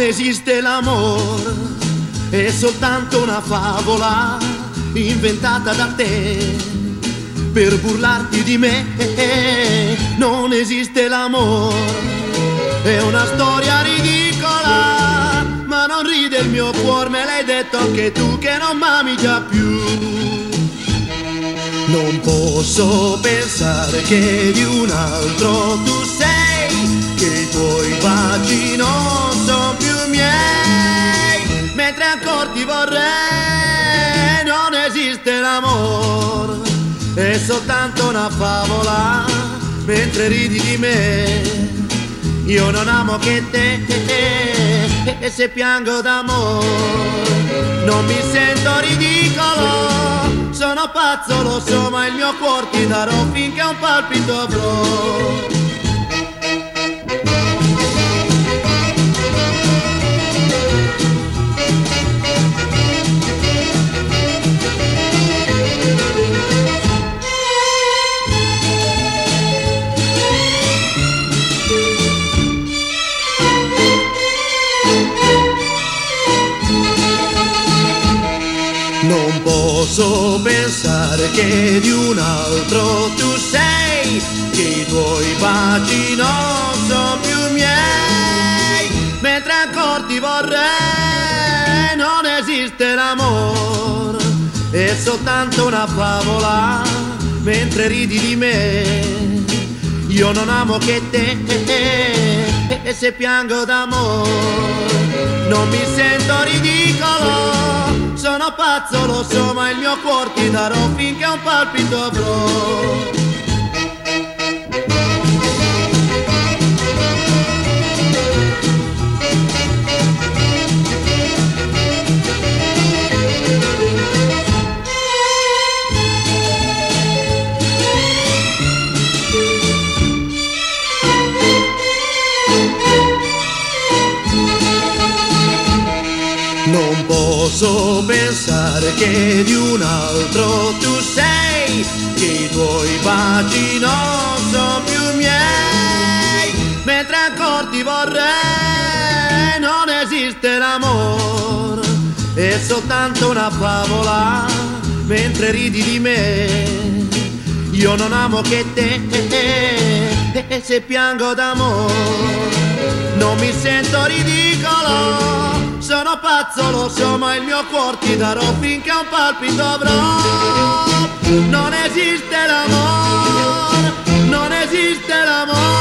esiste l'amore, è soltanto una favola inventata da te per burlarti di me. Non esiste l'amore, è una storia ridicola, ma non ride il mio cuore, me l'hai detto anche tu che non m'ami già più. Non posso pensare che di un altro tu sei, che i tuoi baci non sono più miei, mentre ancora ti vorrei. Non esiste l'amore, è soltanto una favola, mentre ridi di me. Io non amo che te, e se piango d'amore non mi sento ridicolo. Sono pazzo, lo so, ma il mio cuore ti darò finché un palpito avrò. Non posso pensare che di un altro tu sei, che i tuoi baci non sono più miei, mentre ancora ti vorrei. Non esiste l'amore, è soltanto una favola, mentre ridi di me. Io non amo che te, e se piango d'amore non mi sento ridicolo. Sono pazzo, lo so, ma il mio cuore ti darò finché un palpito avrò. Non posso pensare che di un altro tu sei, che i tuoi baci non sono più miei, mentre ancora ti vorrei. Non esiste l'amore, è soltanto una favola, mentre ridi di me. Io non amo che te, e se piango d'amore non mi sento ridicolo. Sono pazzo, lo so, ma il mio cuore ti darò finché un palpito avrò. Non esiste l'amore, non esiste l'amore.